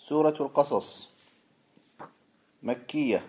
سورة القصص مكية.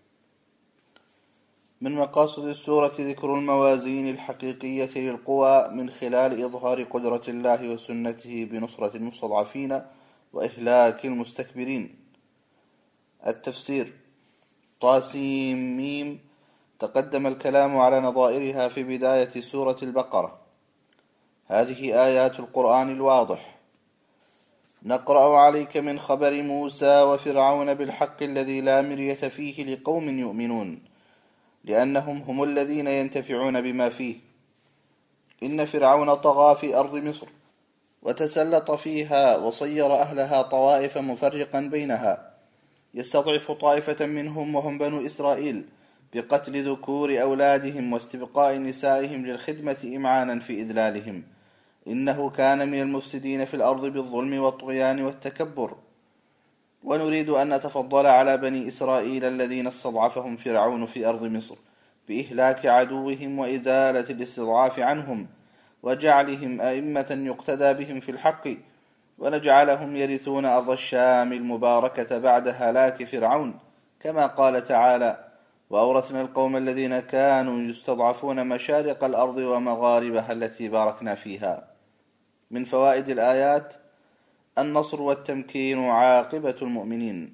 من مقاصد السورة ذكر الموازين الحقيقية للقوى من خلال إظهار قدرة الله وسنته بنصرة المستضعفين وإهلاك المستكبرين. التفسير. طاسيم ميم. تقدم الكلام على نظائرها في بداية سورة البقرة. هذه آيات القرآن الواضح. نقرأ عليك من خبر موسى وفرعون بالحق الذي لا مرية فيه لقوم يؤمنون، لأنهم هم الذين ينتفعون بما فيه. إن فرعون طغى في أرض مصر وتسلط فيها وصير أهلها طوائف مفرقا بينها، يستضعف طائفة منهم وهم بنو إسرائيل بقتل ذكور أولادهم واستبقاء نسائهم للخدمة إمعانا في إذلالهم. إنه كان من المفسدين في الأرض بالظلم والطغيان والتكبر. ونريد أن نتفضل على بني إسرائيل الذين استضعفهم فرعون في أرض مصر بإهلاك عدوهم وإزالة الاستضعاف عنهم وجعلهم أئمة يقتدى بهم في الحق، ونجعلهم يرثون أرض الشام المباركة بعد هلاك فرعون، كما قال تعالى: وأورثنا القوم الذين كانوا يستضعفون مشارق الأرض ومغاربها التي باركنا فيها. من فوائد الآيات: النصر والتمكين عاقبة المؤمنين.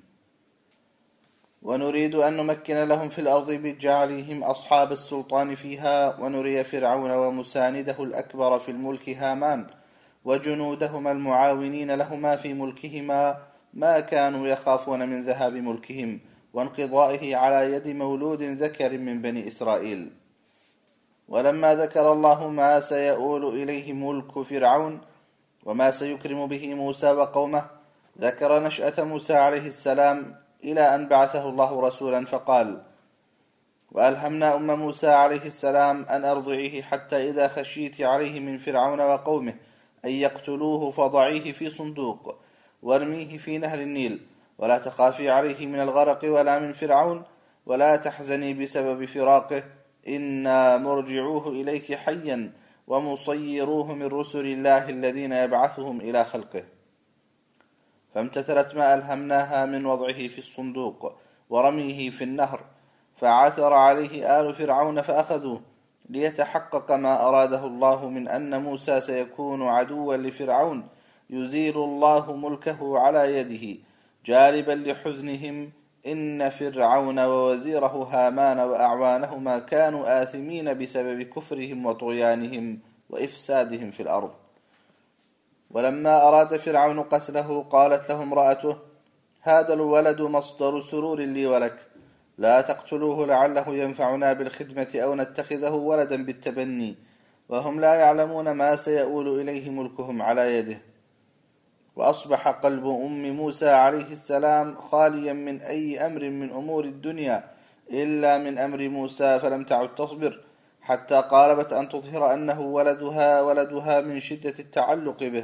ونريد أن نمكن لهم في الأرض بجعلهم أصحاب السلطان فيها، ونري فرعون ومسانده الأكبر في الملك هامان وجنودهما المعاونين لهما في ملكهما ما كانوا يخافون من ذهاب ملكهم وانقضائه على يد مولود ذكر من بني إسرائيل. ولما ذكر الله ما سيؤول إليه ملك فرعون وما سيكرم به موسى وقومه، ذكر نشأة موسى عليه السلام إلى أن بعثه الله رسولا فقال: وألهمنا أم موسى عليه السلام أن أرضعيه حتى إذا خشيت عليه من فرعون وقومه أن يقتلوه فضعيه في صندوق وارميه في نهر النيل، ولا تخافي عليه من الغرق ولا من فرعون، ولا تحزني بسبب فراقه، إنا مرجعوه إليك حيا ومصيروه من رسل الله الذين يبعثهم إلى خلقه. فامتثلت ما ألهمناها من وضعه في الصندوق ورميه في النهر، فعثر عليه آل فرعون فأخذوه، ليتحقق ما أراده الله من أن موسى سيكون عدوا لفرعون، يزيل الله ملكه على يده، جالبا لحزنهم إن فرعون ووزيره هامان وأعوانهما كانوا آثمين بسبب كفرهم وطغيانهم وإفسادهم في الأرض. ولما أراد فرعون قتله قالت له امرأته: هذا الولد مصدر سرور لي ولك، لا تقتلوه لعله ينفعنا بالخدمة أو نتخذه ولدا بالتبني، وهم لا يعلمون ما سيؤول إليه ملكهم على يده. وأصبح قلب أم موسى عليه السلام خاليا من أي أمر من أمور الدنيا إلا من أمر موسى، فلم تعد تصبر حتى قاربت أن تظهر أنه ولدها من شدة التعلق به،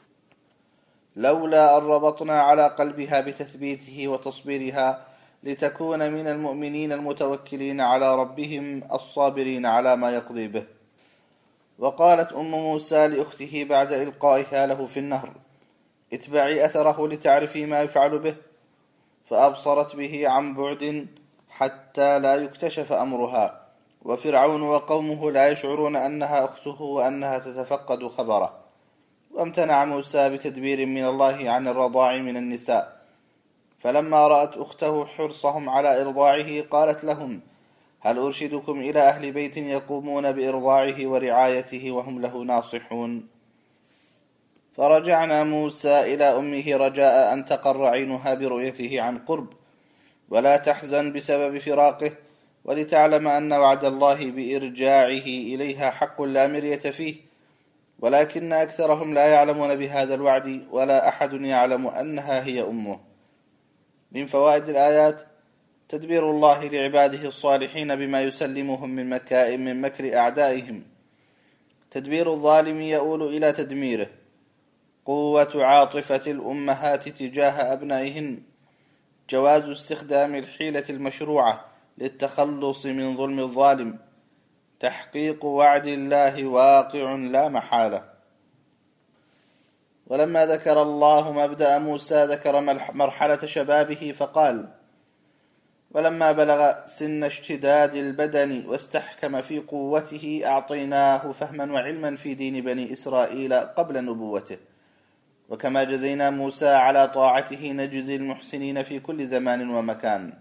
لولا أن ربطنا على قلبها بتثبيته وتصبيرها لتكون من المؤمنين المتوكلين على ربهم الصابرين على ما يقضي به. وقالت أم موسى لأخته بعد إلقائها له في النهر: اتبعي أثره لتعرفي ما يفعل به، فأبصرت به عن بعد حتى لا يكتشف أمرها، وفرعون وقومه لا يشعرون أنها أخته وأنها تتفقد خبره. وامتنع موسى بتدبير من الله عن الرضاع من النساء، فلما رأت أخته حرصهم على إرضاعه قالت لهم: هل أرشدكم إلى أهل بيت يقومون بإرضاعه ورعايته وهم له ناصحون؟ فرجعنا موسى إلى أمه رجاء أن تقر عينها برؤيته عن قرب ولا تحزن بسبب فراقه، ولتعلم أن وعد الله بإرجاعه إليها حق لا مرية فيه، ولكن أكثرهم لا يعلمون بهذا الوعد، ولا أحد يعلم أنها هي أمه. من فوائد الآيات: تدبير الله لعباده الصالحين بما يسلمهم من مكائم من مكر أعدائهم. تدبير الظالم يؤول إلى تدميره. قوة عاطفة الأمهات تجاه أبنائهن. جواز استخدام الحيلة المشروعة للتخلص من ظلم الظالم. تحقيق وعد الله واقع لا محالة. ولما ذكر الله مبدأ موسى ذكر مرحلة شبابه فقال: ولما بلغ سن اشتداد البدن واستحكم في قوته أعطيناه فهما وعلما في دين بني إسرائيل قبل نبوته، وكما جزينا موسى على طاعته نجزي المحسنين في كل زمان ومكان.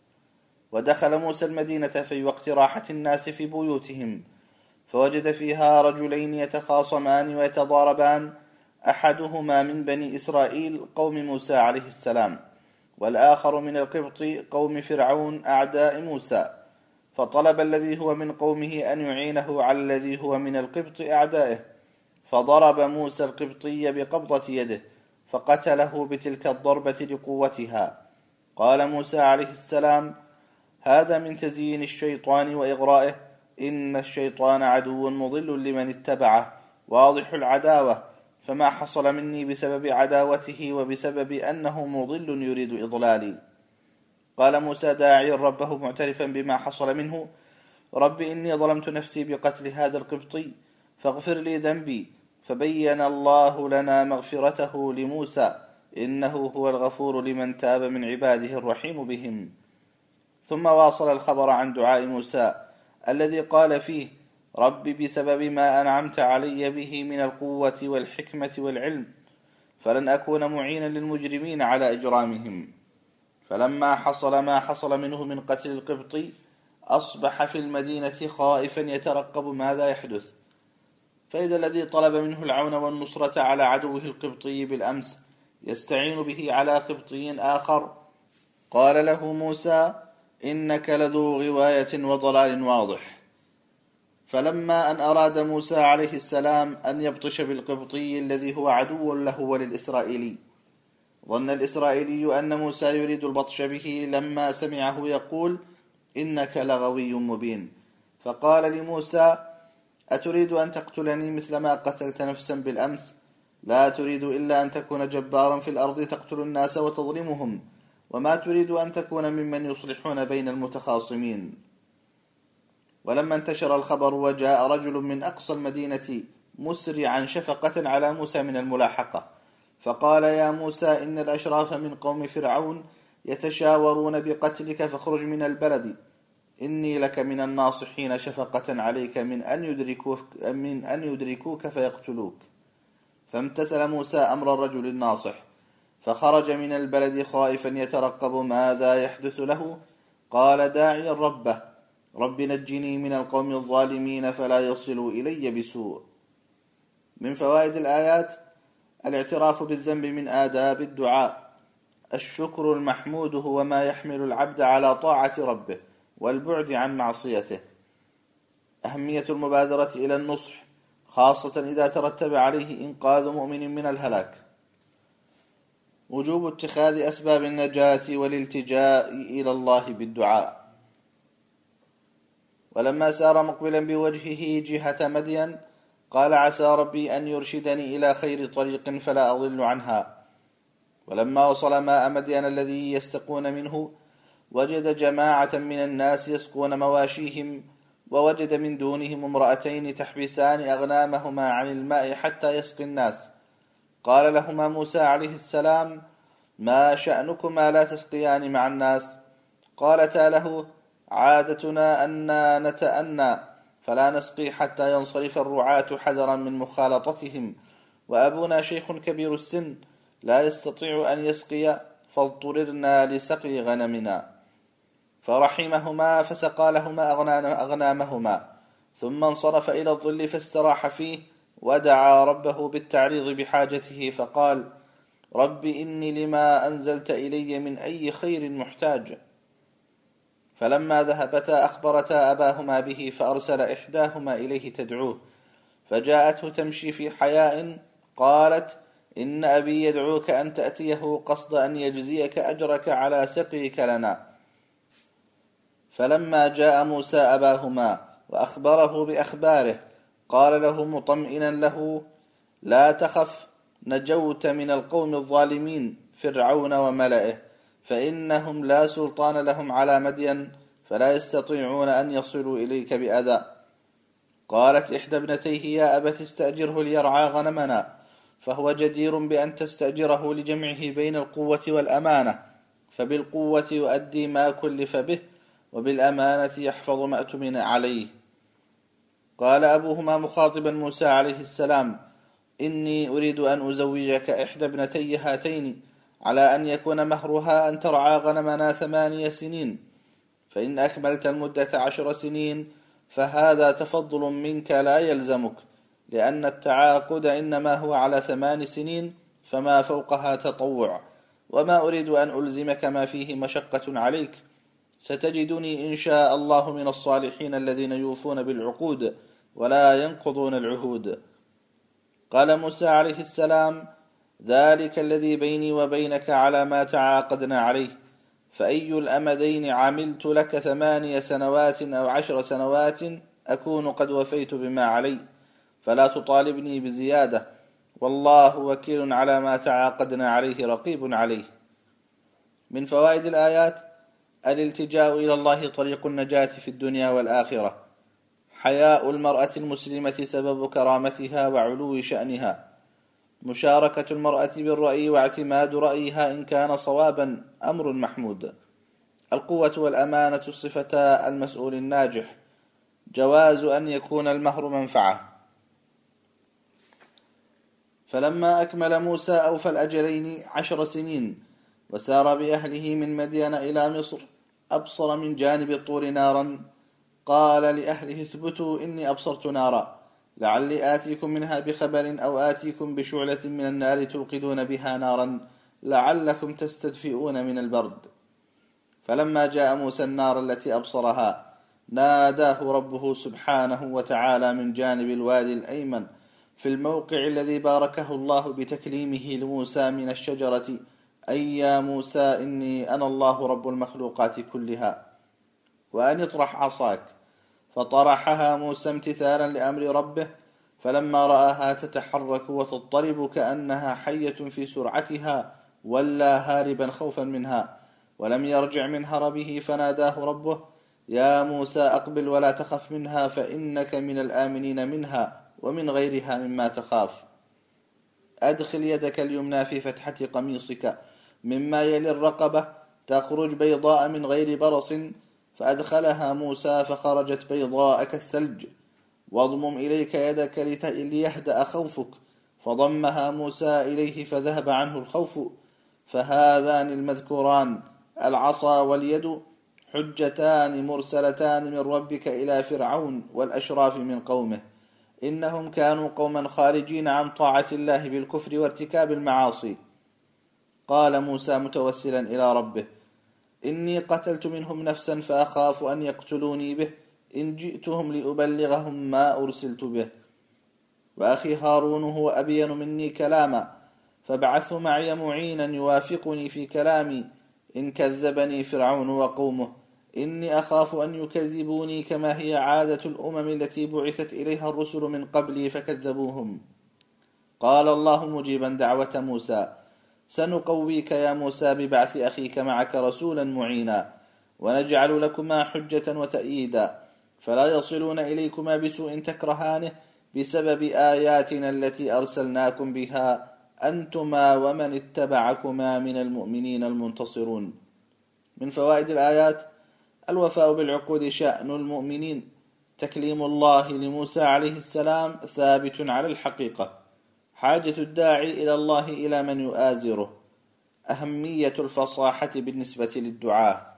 ودخل موسى المدينة في وقت راحة الناس في بيوتهم، فوجد فيها رجلين يتخاصمان ويتضاربان، أحدهما من بني إسرائيل قوم موسى عليه السلام، والآخر من القبط قوم فرعون أعداء موسى، فطلب الذي هو من قومه أن يعينه على الذي هو من القبط أعدائه، فضرب موسى القبطي بقبضة يده فقتله بتلك الضربة لقوتها. قال موسى عليه السلام: هذا من تزيين الشيطان وإغرائه، إن الشيطان عدو مضل لمن اتبعه واضح العداوة، فما حصل مني بسبب عداوته وبسبب أنه مضل يريد إضلالي. قال موسى داعيا ربه معترفا بما حصل منه: رب إني ظلمت نفسي بقتل هذا القبطي فاغفر لي ذنبي. فبين الله لنا مغفرته لموسى، إنه هو الغفور لمن تاب من عباده الرحيم بهم. ثم واصل الخبر عن دعاء موسى الذي قال فيه: رب بسبب ما أنعمت علي به من القوة والحكمة والعلم فلن أكون معينا للمجرمين على إجرامهم. فلما حصل ما حصل منه من قتل القبطي أصبح في المدينة خائفا يترقب ماذا يحدث، فإذا الذي طلب منه العون والنصرة على عدوه القبطي بالأمس يستعين به على قبطي آخر. قال له موسى: إنك لذو غواية وضلال واضح. فلما أن أراد موسى عليه السلام أن يبطش بالقبطي الذي هو عدو له وللإسرائيلي، ظن الإسرائيلي أن موسى يريد البطش به لما سمعه يقول: إنك لغوي مبين، فقال لموسى: أتريد أن تقتلني مثل ما قتلت نفسا بالأمس؟ لا تريد إلا أن تكون جبارا في الأرض تقتل الناس وتظلمهم، وما تريد أن تكون ممن يصلحون بين المتخاصمين. ولما انتشر الخبر وجاء رجل من أقصى المدينة مسرعا شفقة على موسى من الملاحقة، فقال: يا موسى إن الأشراف من قوم فرعون يتشاورون بقتلك فاخرج من البلد، إني لك من الناصحين شفقة عليك من أن يدركوك فيقتلوك. فامتثل موسى أمر الرجل الناصح، فخرج من البلد خائفا يترقب ماذا يحدث له. قال داعيا ربه: رب نجني من القوم الظالمين فلا يصلوا إلي بسوء. من فوائد الآيات: الاعتراف بالذنب من آداب الدعاء، الشكر المحمود هو ما يحمل العبد على طاعة ربه والبعد عن معصيته، أهمية المبادرة إلى النصح خاصة إذا ترتب عليه إنقاذ مؤمن من الهلاك، وجوب اتخاذ أسباب النجاة والالتجاء إلى الله بالدعاء. ولما سار مقبلا بوجهه جهة مدين قال: عسى ربي أن يرشدني إلى خير طريق فلا أضل عنها. ولما وصل ماء مدين الذي يستقون منه وجد جماعة من الناس يسقون مواشيهم، ووجد من دونهم امرأتين تحبسان أغنامهما عن الماء حتى يسقي الناس. قال لهما موسى عليه السلام: ما شأنكما لا تسقيان مع الناس؟ قالتا له: عادتنا أن نتأنى فلا نسقي حتى ينصرف الرعاة حذرا من مخالطتهم، وأبونا شيخ كبير السن لا يستطيع أن يسقي فاضطررنا لسقي غنمنا. فرحمهما فسقى لهما أغنامهما، ثم انصرف إلى الظل فاستراح فيه، ودعا ربه بالتعريض بحاجته فقال: رب إني لما أنزلت إلي من أي خير محتاج. فلما ذهبتا أخبرتا أباهما به، فأرسل إحداهما إليه تدعوه، فجاءته تمشي في حياء قالت: إن أبي يدعوك أن تأتيه قصد أن يجزيك أجرك على سقيك لنا. فلما جاء موسى أباهما وأخبره بأخباره قال له مطمئنا له: لا تخف، نجوت من القوم الظالمين فرعون وملئه، فإنهم لا سلطان لهم على مدين، فلا يستطيعون أن يصلوا إليك بأذى. قالت إحدى ابنتيه: يا أبت استأجره ليرعى غنمنا، فهو جدير بأن تستأجره لجمعه بين القوة والأمانة، فبالقوة يؤدي ما كلف به، وبالأمانة يحفظ ما اؤتمن عليه. قال أبوهما مخاطبا موسى عليه السلام: إني أريد أن أزوجك إحدى ابنتي هاتين على أن يكون مهرها أن ترعى غنمنا 8 سنين، فإن أكملت المدة 10 سنين فهذا تفضل منك لا يلزمك، لأن التعاقد إنما هو على 8 سنين، فما فوقها تطوع، وما أريد أن ألزمك ما فيه مشقة عليك، ستجدني إن شاء الله من الصالحين الذين يوفون بالعقود ولا ينقضون العهود. قال موسى عليه السلام: ذلك الذي بيني وبينك على ما تعاقدنا عليه، فأي الأمدين عملت لك 8 سنوات أو 10 سنوات أكون قد وفيت بما علي، فلا تطالبني بزيادة، والله وكيل على ما تعاقدنا عليه رقيب عليه. من فوائد الآيات: الالتجاء إلى الله طريق النجاة في الدنيا والآخرة. حياء المرأة المسلمة سبب كرامتها وعلو شأنها. مشاركة المرأة بالرأي واعتماد رأيها إن كان صوابا أمر محمود. القوة والأمانة صفتا المسؤول الناجح. جواز أن يكون المهر منفعة. فلما أكمل موسى أوفى الأجلين 10 سنين وسار بأهله من مدين إلى مصر، أبصر من جانب الطور نارا، قال لأهله: اثبتوا إني أبصرت نارا، لعلي آتيكم منها بخبر أو آتيكم بشعلة من النار توقدون بها نارا لعلكم تستدفئون من البرد. فلما جاء موسى النار التي أبصرها ناداه ربه سبحانه وتعالى من جانب الوادي الأيمن في الموقع الذي باركه الله بتكليمه لموسى من الشجرة: أي يا موسى إني أنا الله رب المخلوقات كلها، وأن اطرح عصاك. فطرحها موسى امتثالا لأمر ربه، فلما رآها تتحرك وتضطرب كأنها حية في سرعتها ولا هاربا خوفا منها، ولم يرجع من هربه، فناداه ربه: يا موسى أقبل ولا تخف منها، فإنك من الآمنين منها ومن غيرها مما تخاف. أدخل يدك اليمنى في فتحة قميصك مما يلي الرقبة تخرج بيضاء من غير برص، فأدخلها موسى فخرجت بيضاء كالثلج. واضمم إليك يدك ليهدأ خوفك، فضمها موسى إليه فذهب عنه الخوف. فهذان المذكوران العصا واليد حجتان مرسلتان من ربك إلى فرعون والأشراف من قومه، إنهم كانوا قوما خارجين عن طاعة الله بالكفر وارتكاب المعاصي. قال موسى متوسلا إلى ربه: إني قتلت منهم نفسا فأخاف أن يقتلوني به، إن جئتهم لأبلغهم ما أرسلت به، وأخي هارون هو أبين مني كلاما، فابعثه معي معينا يوافقني في كلامي، إن كذبني فرعون وقومه، إني أخاف أن يكذبوني كما هي عادة الأمم التي بعثت إليها الرسل من قبلي فكذبوهم. قال الله مجيبا دعوة موسى: سنقويك يا موسى ببعث أخيك معك رسولا معينا، ونجعل لكما حجة وتأييدا، فلا يصلون إليكما بسوء تكرهانه بسبب آياتنا التي أرسلناكم بها أنتما ومن اتبعكما من المؤمنين المنتصرون. من فوائد الآيات: الوفاء بالعقود شأن المؤمنين. تكليم الله لموسى عليه السلام ثابت على الحقيقة. حاجة الداعي إلى الله إلى من يؤازره. أهمية الفصاحة بالنسبة للدعاء.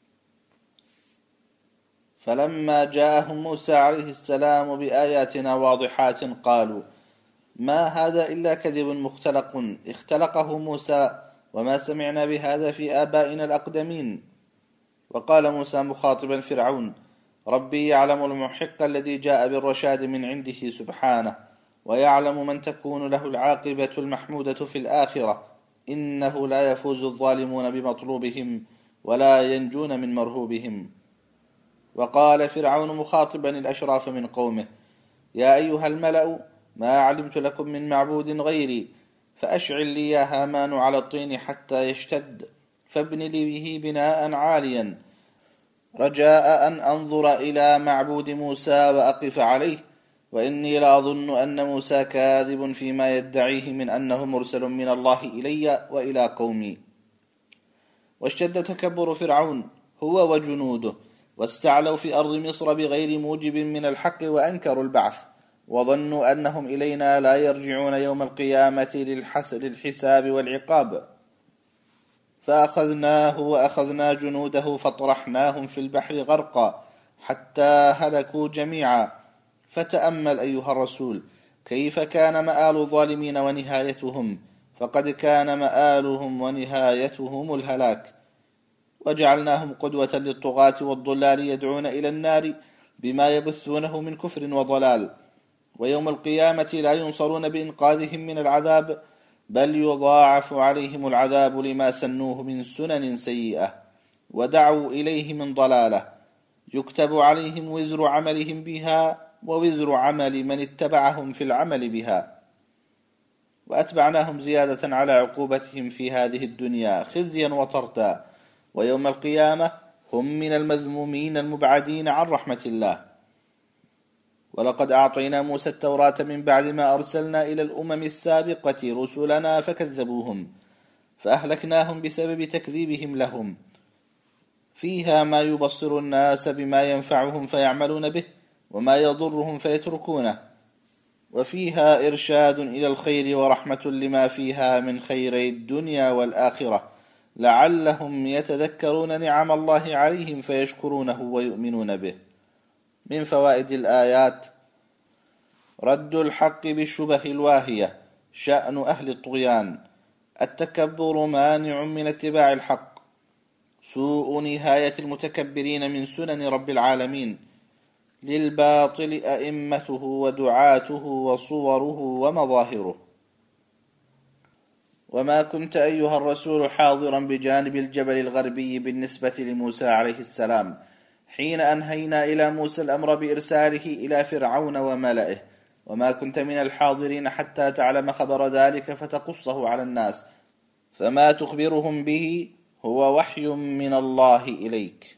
فلما جاءهم موسى عليه السلام بآياتنا واضحات قالوا: ما هذا إلا كذب مختلق اختلقه موسى، وما سمعنا بهذا في آبائنا الأقدمين. وقال موسى مخاطبا فرعون: ربي يعلم المحق الذي جاء بالرشاد من عنده سبحانه، ويعلم من تكون له العاقبة المحمودة في الآخرة، إنه لا يفوز الظالمون بمطلوبهم ولا ينجون من مرهوبهم. وقال فرعون مخاطبا الأشراف من قومه: يا أيها الملأ، ما علمت لكم من معبود غيري، فأشعل لي يا هامان على الطين حتى يشتد، فابن لي به بناء عاليا، رجاء أن أنظر إلى معبود موسى وأقف عليه، وإني لأظن أن موسى كاذب فيما يدعيه من أنه مرسل من الله إلي وإلى قومي. واشتد تكبر فرعون هو وجنوده، واستعلوا في أرض مصر بغير موجب من الحق، وأنكروا البعث، وظنوا أنهم إلينا لا يرجعون يوم القيامة للحساب والعقاب. فأخذناه وأخذنا جنوده فطرحناهم في البحر غرقا حتى هلكوا جميعا. فتأمل أيها الرسول كيف كان مآل الظالمين ونهايتهم، فقد كان مآلهم ونهايتهم الهلاك. وجعلناهم قدوة للطغاة والضلال يدعون إلى النار بما يبثونه من كفر وضلال. ويوم القيامة لا ينصرون بإنقاذهم من العذاب، بل يضاعف عليهم العذاب لما سنوه من سنن سيئة ودعوا إليه من ضلالة، يكتب عليهم وزر عملهم بها ووزر عمل من اتبعهم في العمل بها. وأتبعناهم زيادة على عقوبتهم في هذه الدنيا خزيا وطردا، ويوم القيامة هم من المذمومين المبعدين عن رحمة الله. ولقد أعطينا موسى التوراة من بعد ما أرسلنا إلى الأمم السابقة رسلنا فكذبوهم، فأهلكناهم بسبب تكذيبهم لهم. فيها ما يبصر الناس بما ينفعهم فيعملون به، وما يضرهم فيتركونه، وفيها إرشاد إلى الخير ورحمة لما فيها من خيري الدنيا والآخرة، لعلهم يتذكرون نعم الله عليهم فيشكرونه ويؤمنون به. من فوائد الآيات: رد الحق بالشبه الواهية، شأن أهل الطغيان، التكبر مانع من اتباع الحق، سوء نهاية المتكبرين من سنن رب العالمين، للباطل أئمته ودعاته وصوره ومظاهره. وما كنت أيها الرسول حاضرا بجانب الجبل الغربي بالنسبة لموسى عليه السلام حين أنهينا إلى موسى الأمر بإرساله إلى فرعون وملئه، وما كنت من الحاضرين حتى تعلم خبر ذلك فتقصه على الناس، فما تخبرهم به هو وحي من الله إليك.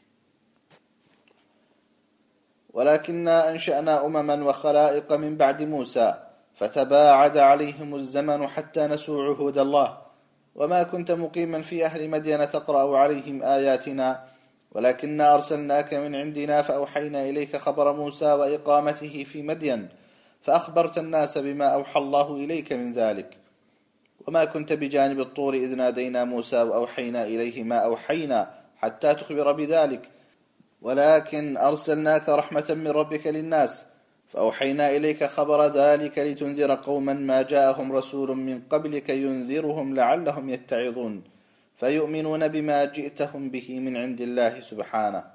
ولكننا أنشأنا أمما وخلائق من بعد موسى، فتباعد عليهم الزمن حتى نسوا عهود الله. وما كنت مقيما في أهل مدين تقرأ عليهم آياتنا، ولكننا أرسلناك من عندنا فأوحينا إليك خبر موسى وإقامته في مدين، فأخبرت الناس بما أوحى الله إليك من ذلك. وما كنت بجانب الطور إذ نادينا موسى وأوحينا إليه ما أوحينا حتى تخبر بذلك، ولكن أرسلناك رحمة من ربك للناس، فأوحينا إليك خبر ذلك لتنذر قوما ما جاءهم رسول من قبلك ينذرهم لعلهم يتعظون، فيؤمنون بما جئتهم به من عند الله سبحانه.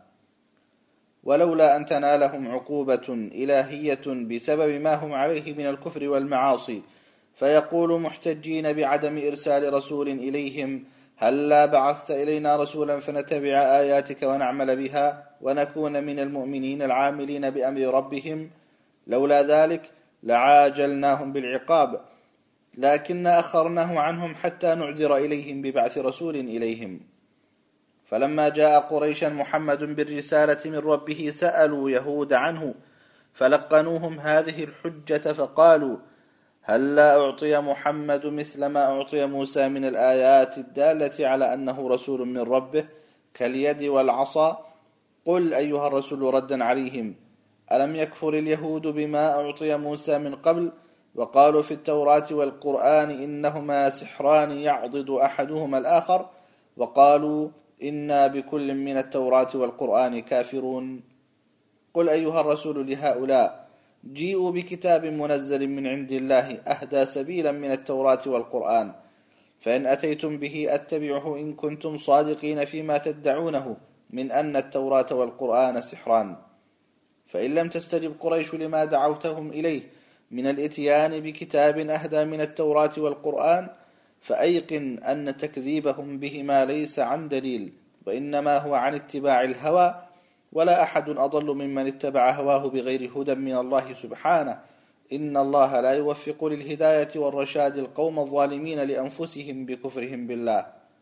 ولولا أن تنالهم عقوبة إلهية بسبب ما هم عليه من الكفر والمعاصي، فيقول محتجين بعدم إرسال رسول إليهم: هلا بعثت إلينا رسولا فنتبع آياتك ونعمل بها ونكون من المؤمنين العاملين بأمر ربهم، لولا ذلك لعاجلناهم بالعقاب، لكن أخرناه عنهم حتى نعذر إليهم ببعث رسول إليهم. فلما جاء قريشا محمد بالرسالة من ربه سألوا يهود عنه، فلقنوهم هذه الحجة فقالوا: هلا أعطي محمد مثل ما أعطي موسى من الآيات الدالة على أنه رسول من ربه كاليد والعصا. قل أيها الرسول ردا عليهم: ألم يكفر اليهود بما أعطي موسى من قبل، وقالوا في التوراة والقرآن إنهما سحران يعضد أحدهما الآخر، وقالوا إنا بكل من التوراة والقرآن كافرون. قل أيها الرسول لهؤلاء: جيئوا بكتاب منزل من عند الله أهدى سبيلا من التوراة والقرآن، فإن أتيتم به أتبعه إن كنتم صادقين فيما تدعونه من أن التوراة والقرآن سحران. فإن لم تستجب قريش لما دعوتهم إليه من الإتيان بكتاب أهدى من التوراة والقرآن، فأيقن أن تكذيبهم بهما ليس عن دليل، وإنما هو عن اتباع الهوى، ولا أحد أضل ممن اتبع هواه بغير هدى من الله سبحانه. إن الله لا يوفق للهداية والرشاد القوم الظالمين لأنفسهم بكفرهم بالله.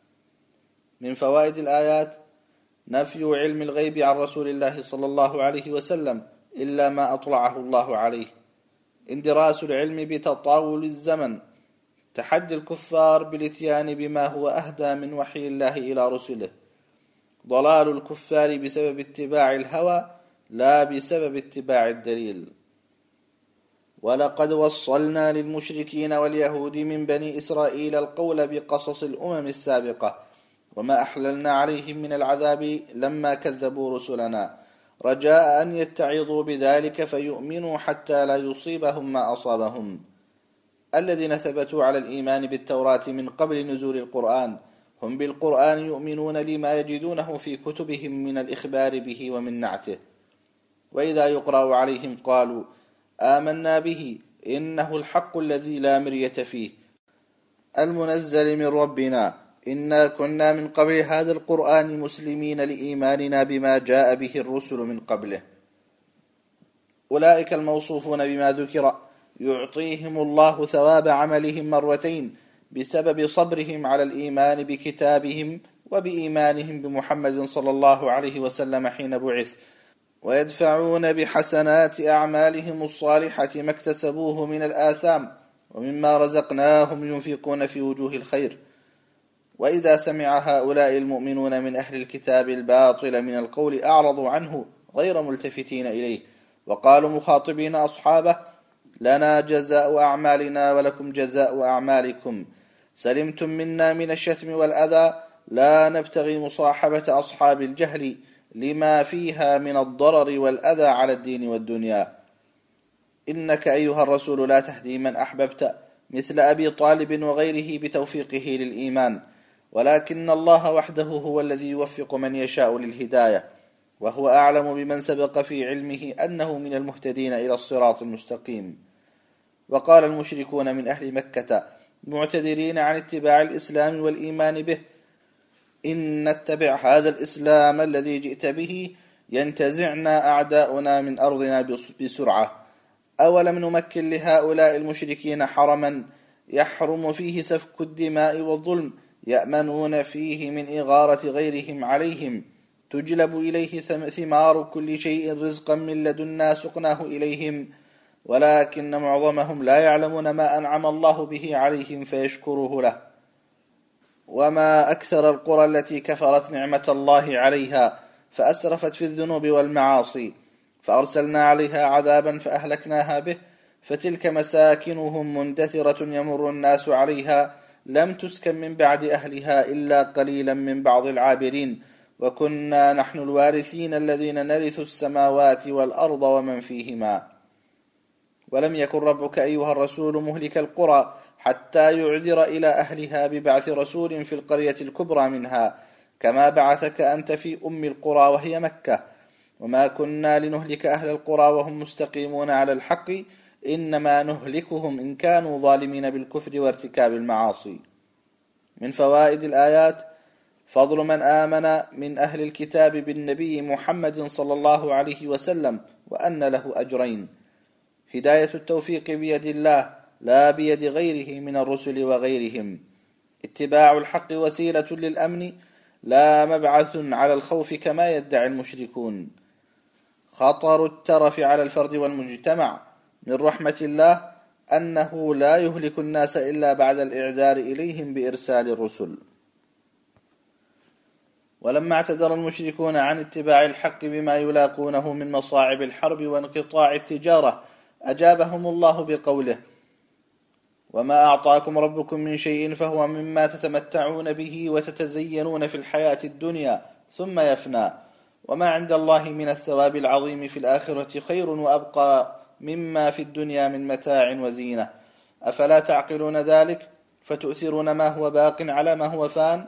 من فوائد الآيات: نفي علم الغيب عن رسول الله صلى الله عليه وسلم إلا ما أطلعه الله عليه، اندراس العلم بتطاول الزمن، تحدي الكفار بالاتيان بما هو أهدى من وحي الله إلى رسله، ضلال الكفار بسبب اتباع الهوى لا بسبب اتباع الدليل. ولقد وصلنا للمشركين واليهود من بني إسرائيل القول بقصص الأمم السابقة، وما أحللنا عليهم من العذاب لما كذبوا رسلنا، رجاء أن يتعظوا بذلك فيؤمنوا حتى لا يصيبهم ما أصابهم. الذين ثبتوا على الإيمان بالتوراة من قبل نزول القرآن هم بالقرآن يؤمنون لما يجدونه في كتبهم من الإخبار به ومن نعته، وإذا يقرأ عليهم قالوا آمنا به إنه الحق الذي لا مرية فيه المنزل من ربنا إنا كنا من قبل هذا القرآن مسلمين لإيماننا بما جاء به الرسل من قبله. أولئك الموصوفون بما ذكر يعطيهم الله ثواب عملهم مرتين بسبب صبرهم على الإيمان بكتابهم وبإيمانهم بمحمد صلى الله عليه وسلم حين بعث، ويدفعون بحسنات أعمالهم الصالحة ما اكتسبوه من الآثام، ومما رزقناهم ينفقون في وجوه الخير. وإذا سمع هؤلاء المؤمنون من أهل الكتاب الباطل من القول أعرضوا عنه غير ملتفتين إليه، وقالوا مخاطبين أصحابه لنا جزاء أعمالنا ولكم جزاء أعمالكم، سلمتم منا من الشتم والأذى، لا نبتغي مصاحبة أصحاب الجهل لما فيها من الضرر والأذى على الدين والدنيا. إنك أيها الرسول لا تهدي من أحببت مثل أبي طالب وغيره بتوفيقه للإيمان، ولكن الله وحده هو الذي يوفق من يشاء للهداية، وهو أعلم بمن سبق في علمه أنه من المهتدين إلى الصراط المستقيم. وقال المشركون من أهل مكة معتذرين عن اتباع الإسلام والإيمان به إن نتبع هذا الإسلام الذي جئت به ينتزعنا أعداؤنا من أرضنا بسرعة، أولم نمكن لهؤلاء المشركين حرما يحرم فيه سفك الدماء والظلم يأمنون فيه من إغارة غيرهم عليهم، تجلب إليه ثمار كل شيء رزقا من لدنا سقناه إليهم، ولكن معظمهم لا يعلمون ما أنعم الله به عليهم فيشكروه له. وما أكثر القرى التي كفرت نعمة الله عليها فأسرفت في الذنوب والمعاصي، فأرسلنا عليها عذابا فأهلكناها به، فتلك مساكنهم مندثرة يمر الناس عليها لم تسكن من بعد أهلها إلا قليلا من بعض العابرين، وكنا نحن الوارثين الذين نرث السماوات والأرض ومن فيهما. ولم يكن ربك أيها الرسول مهلك القرى حتى يعذر إلى أهلها ببعث رسول في القرية الكبرى منها، كما بعثك أنت في أم القرى وهي مكة، وما كنا لنهلك أهل القرى وهم مستقيمون على الحق، إنما نهلكهم إن كانوا ظالمين بالكفر وارتكاب المعاصي. من فوائد الآيات فضل من آمن من أهل الكتاب بالنبي محمد صلى الله عليه وسلم وأن له أجرين: هداية التوفيق بيد الله لا بيد غيره من الرسل وغيرهم، اتباع الحق وسيلة للأمن لا مبعث على الخوف كما يدعي المشركون، خطر الترف على الفرد والمجتمع، من رحمة الله أنه لا يهلك الناس إلا بعد الإعذار إليهم بإرسال الرسل. ولما اعتذر المشركون عن اتباع الحق بما يلاقونه من مصاعب الحرب وانقطاع التجارة أجابهم الله بقوله: وما أعطاكم ربكم من شيء فهو مما تتمتعون به وتتزينون في الحياة الدنيا ثم يفنى، وما عند الله من الثواب العظيم في الآخرة خير وأبقى مما في الدنيا من متاع وزينة، أفلا تعقلون ذلك فتؤثرون ما هو باق على ما هو فان؟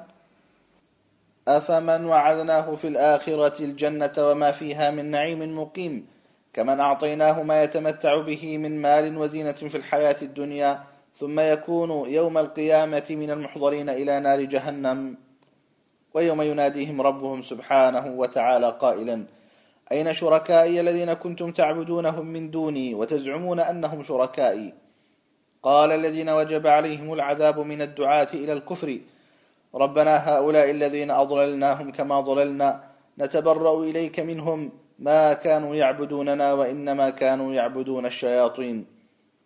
أفمن وعدناه في الآخرة الجنة وما فيها من نعيم مقيم كمن أعطيناه ما يتمتع به من مال وزينة في الحياة الدنيا ثم يكون يوم القيامة من المحضرين إلى نار جهنم، ويوم يناديهم ربهم سبحانه وتعالى قائلا: أين شركائي الذين كنتم تعبدونهم من دوني وتزعمون أنهم شركائي؟ قال الذين وجب عليهم العذاب من الدعاة إلى الكفر: ربنا هؤلاء الذين أضللناهم كما ضللنا نتبرأ إليك منهم ما كانوا يعبدوننا وإنما كانوا يعبدون الشياطين.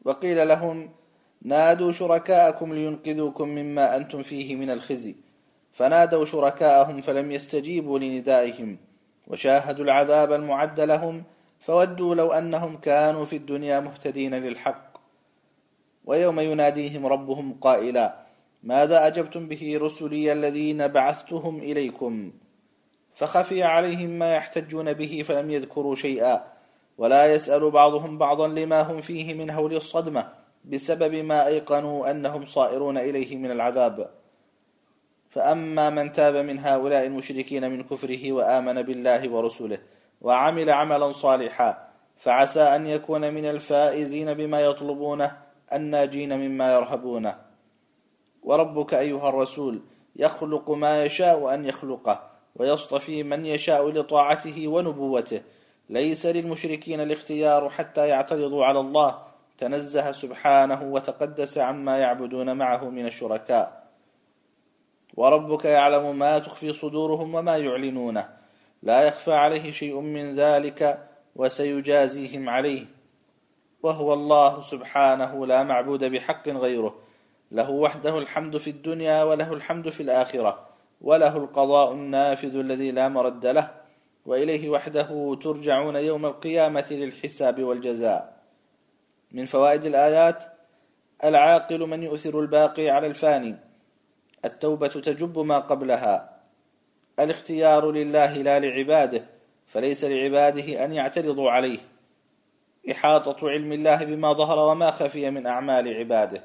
وقيل لهم نادوا شركاءكم لينقذوكم مما أنتم فيه من الخزي، فنادوا شركاءهم فلم يستجيبوا لندائهم، وشاهدوا العذاب المعد لهم، فودوا لو أنهم كانوا في الدنيا مهتدين للحق. ويوم يناديهم ربهم قائلا ماذا أجبتم به رسلي الذين بعثتهم إليكم، فخفي عليهم ما يحتجون به فلم يذكروا شيئا، ولا يسأل بعضهم بعضا لما هم فيه من هول الصدمة بسبب ما أيقنوا أنهم صائرون إليه من العذاب. فأما من تاب من هؤلاء المشركين من كفره وآمن بالله ورسله وعمل عملا صالحا فعسى أن يكون من الفائزين بما يطلبونه الناجين مما يرهبونه. وربك أيها الرسول يخلق ما يشاء أن يخلقه، ويصطفي من يشاء لطاعته ونبوته، ليس للمشركين الاختيار حتى يعترضوا على الله، تنزه سبحانه وتقدس عما يعبدون معه من الشركاء. وربك يعلم ما تخفي صدورهم وما يعلنونه، لا يخفى عليه شيء من ذلك، وسيجازيهم عليه. وهو الله سبحانه لا معبود بحق غيره، له وحده الحمد في الدنيا وله الحمد في الآخرة، وله القضاء النافذ الذي لا مرد له، وإليه وحده ترجعون يوم القيامة للحساب والجزاء. من فوائد الآيات: العاقل من يؤثر الباقي على الفاني، التوبة تجب ما قبلها، الاختيار لله لا لعباده، فليس لعباده أن يعترضوا عليه، إحاطة علم الله بما ظهر وما خفي من أعمال عباده.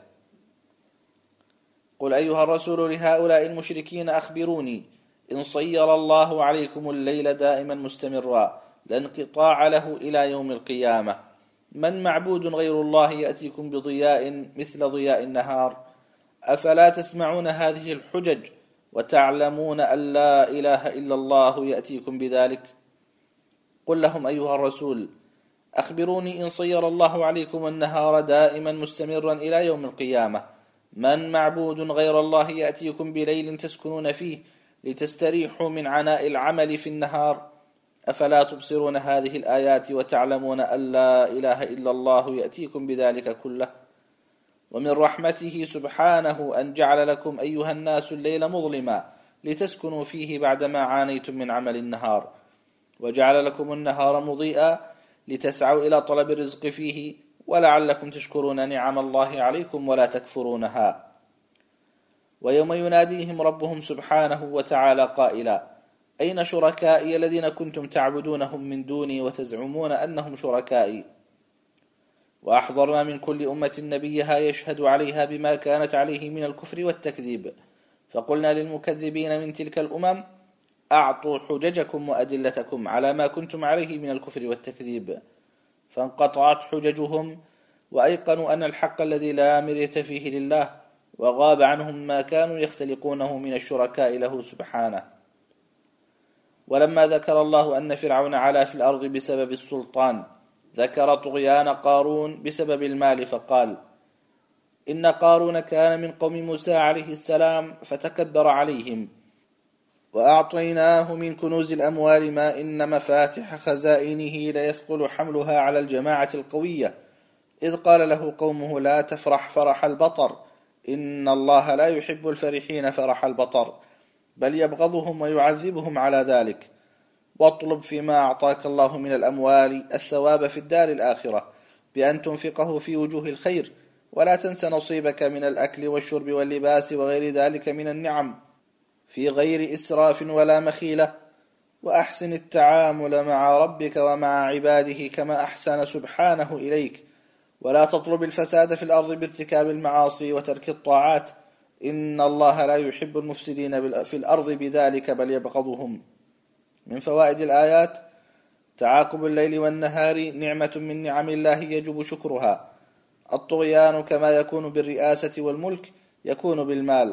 قل أيها الرسول لهؤلاء المشركين أخبروني إن صير الله عليكم الليل دائما مستمرا لا انقطاع له إلى يوم القيامة، من معبود غير الله يأتيكم بضياء مثل ضياء النهار؟ أفلا تسمعون هذه الحجج وتعلمون أن لا إله إلا الله يأتيكم بذلك؟ قل لهم أيها الرسول أخبروني إن صير الله عليكم النهار دائما مستمرا إلى يوم القيامة، من معبود غير الله يأتيكم بليل تسكنون فيه لتستريحوا من عناء العمل في النهار؟ أفلا تبصرون هذه الآيات وتعلمون أن لا إله إلا الله يأتيكم بذلك كله؟ ومن رحمته سبحانه أن جعل لكم أيها الناس الليل مظلما لتسكنوا فيه بعدما عانيتم من عمل النهار، وجعل لكم النهار مضيئا لتسعوا إلى طلب الرزق فيه، ولعلكم تشكرون نعم الله عليكم ولا تكفرونها. ويوم يناديهم ربهم سبحانه وتعالى قائلا أين شركائي الذين كنتم تعبدونهم من دوني وتزعمون أنهم شركائي؟ وأحضرنا من كل أمة نبيها يشهد عليها بما كانت عليه من الكفر والتكذيب، فقلنا للمكذبين من تلك الأمم أعطوا حججكم وأدلتكم على ما كنتم عليه من الكفر والتكذيب، فانقطعت حججهم وأيقنوا أن الحق الذي لا مرية فيه لله، وغاب عنهم ما كانوا يختلقونه من الشركاء له سبحانه. ولما ذكر الله أن فرعون علا في الأرض بسبب السلطان، ذكر طغيان قارون بسبب المال، فقال إن قارون كان من قوم موسى عليه السلام فتكبر عليهم، وأعطيناه من كنوز الأموال ما إن مفاتح خزائنه ليثقل حملها على الجماعة القوية، إذ قال له قومه لا تفرح فرح البطر، إن الله لا يحب الفرحين فرح البطر، بل يبغضهم ويعذبهم على ذلك. واطلب فيما أعطاك الله من الأموال الثواب في الدار الآخرة بأن تنفقه في وجوه الخير، ولا تنس نصيبك من الأكل والشرب واللباس وغير ذلك من النعم في غير إسراف ولا مخيلة، وأحسن التعامل مع ربك ومع عباده كما أحسن سبحانه إليك، ولا تطلب الفساد في الأرض بارتكاب المعاصي وترك الطاعات، إن الله لا يحب المفسدين في الأرض بذلك بل يبغضهم. من فوائد الآيات: تعاقب الليل والنهار نعمة من نعم الله يجب شكرها، الطغيان كما يكون بالرئاسة والملك يكون بالمال،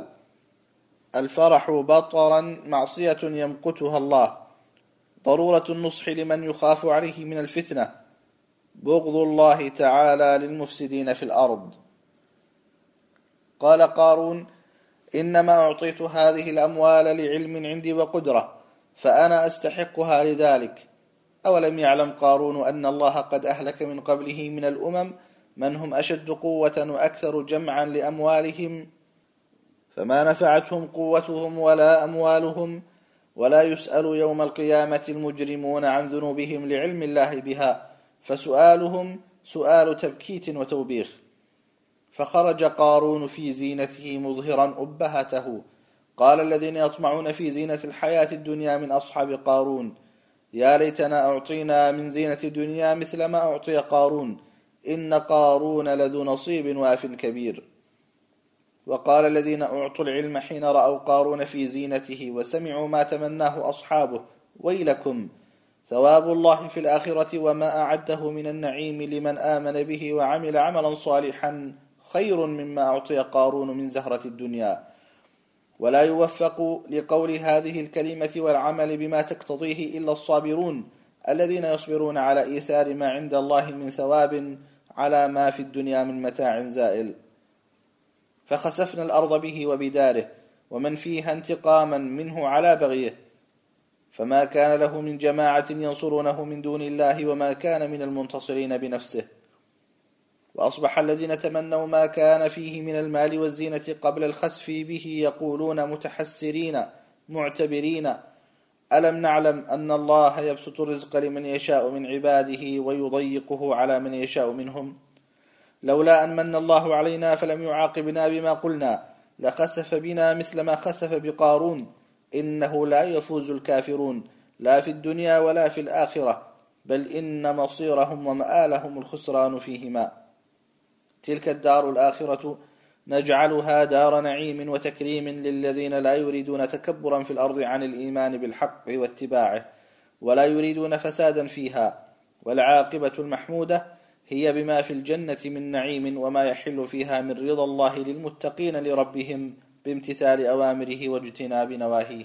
الفرح بطرا معصية يمقتها الله، ضرورة النصح لمن يخاف عليه من الفتنة، بغض الله تعالى للمفسدين في الأرض. قال قارون إنما أعطيت هذه الأموال لعلم عندي وقدرة، فأنا أستحقها لذلك. أولم يعلم قارون أن الله قد أهلك من قبله من الأمم من هم أشد قوة وأكثر جمعا لأموالهم، فما نفعتهم قوتهم ولا أموالهم، ولا يسأل يوم القيامة المجرمون عن ذنوبهم لعلم الله بها، فسؤالهم سؤال تبكيت وتوبيخ. فخرج قارون في زينته مظهرا أبهته. قال الذين يطمعون في زينة الحياة الدنيا من أصحاب قارون: يا ليتنا أعطينا من زينة الدنيا مثل ما أعطي قارون، إن قارون لذو نصيب واف كبير. وقال الذين أعطوا العلم حين رأوا قارون في زينته وسمعوا ما تمناه أصحابه: ويلكم، ثواب الله في الآخرة وما أعده من النعيم لمن آمن به وعمل عملا صالحا خير مما أعطي قارون من زهرة الدنيا. ولا يوفق لقول هذه الكلمة والعمل بما تقتضيه إلا الصابرون، الذين يصبرون على إيثار ما عند الله من ثواب على ما في الدنيا من متاع زائل. فخسفنا الأرض به وبداره ومن فيها انتقاما منه على بغيه، فما كان له من جماعة ينصرونه من دون الله وما كان من المنتصرين بنفسه. وأصبح الذين تمنوا ما كان فيه من المال والزينة قبل الخسف به يقولون متحسرين معتبرين: ألم نعلم أن الله يبسط الرزق لمن يشاء من عباده ويضيقه على من يشاء منهم، لولا أن من الله علينا فلم يعاقبنا بما قلنا لخسف بنا مثل ما خسف بقارون، إنه لا يفوز الكافرون لا في الدنيا ولا في الآخرة، بل إن مصيرهم ومآلهم الخسران فيهما. تلك الدار الآخرة نجعلها دار نعيم وتكريم للذين لا يريدون تكبرا في الأرض عن الإيمان بالحق واتباعه، ولا يريدون فسادا فيها، والعاقبة المحمودة هي بما في الجنة من نعيم وما يحل فيها من رضا الله للمتقين لربهم بامتثال أوامره واجتناب نواهيه.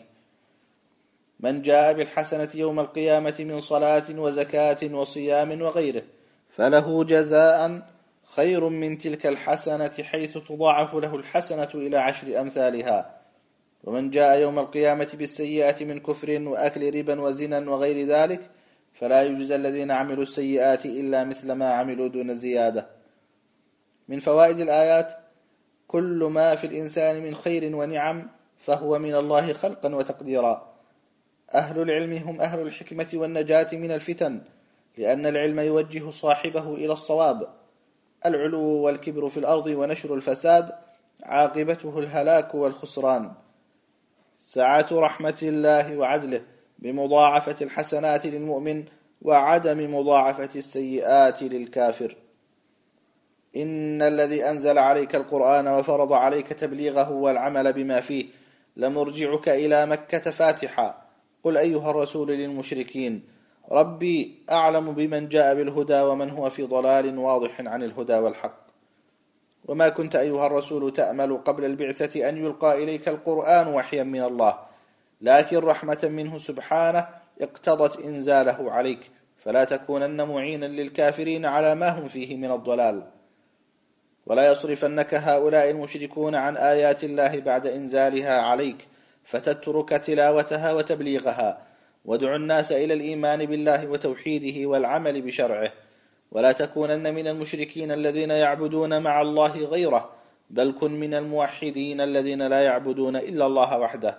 من جاء بالحسنة يوم القيامة من صلاة وزكاة وصيام وغيره فله جزاء خير من تلك الحسنة، حيث تضاعف له الحسنة إلى 10 أمثالها. ومن جاء يوم القيامة بالسيئات من كفر وأكل ربا وزنا وغير ذلك فلا يجزى الذين عملوا السيئات إلا مثل ما عملوا دون زيادة. من فوائد الآيات: كل ما في الإنسان من خير ونعم فهو من الله خلقا وتقديرا. أهل العلم هم أهل الحكمة والنجاة من الفتن، لأن العلم يوجه صاحبه إلى الصواب. العلو والكبر في الأرض ونشر الفساد عاقبته الهلاك والخسران. سعة رحمة الله وعدله بمضاعفة الحسنات للمؤمن وعدم مضاعفة السيئات للكافر. إن الذي أنزل عليك القرآن وفرض عليك تبليغه والعمل بما فيه لمرجعك إلى مكة فاتحا. قل أيها الرسول للمشركين: ربي أعلم بمن جاء بالهدى ومن هو في ضلال واضح عن الهدى والحق. وما كنت أيها الرسول تأمل قبل البعثة أن يلقى إليك القرآن وحيا من الله، لكن رحمة منه سبحانه اقتضت إنزاله عليك، فلا تكونن معينا للكافرين على ما هم فيه من الضلال. ولا يصرفنك هؤلاء المشركون عن آيات الله بعد إنزالها عليك فتترك تلاوتها وتبليغها. وادع الناس إلى الإيمان بالله وتوحيده والعمل بشرعه، ولا تكونن من المشركين الذين يعبدون مع الله غيره، بل كن من الموحدين الذين لا يعبدون إلا الله وحده.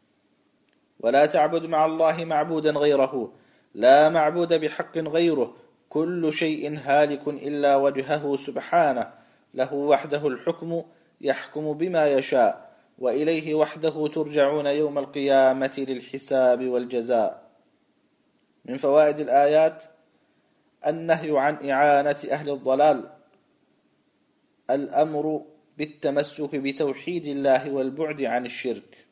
ولا تعبد مع الله معبودا غيره، لا معبود بحق غيره، كل شيء هالك إلا وجهه سبحانه، له وحده الحكم يحكم بما يشاء، وإليه وحده ترجعون يوم القيامة للحساب والجزاء. من فوائد الآيات: النهي عن إعانة أهل الضلال، الأمر بالتمسك بتوحيد الله والبعد عن الشرك.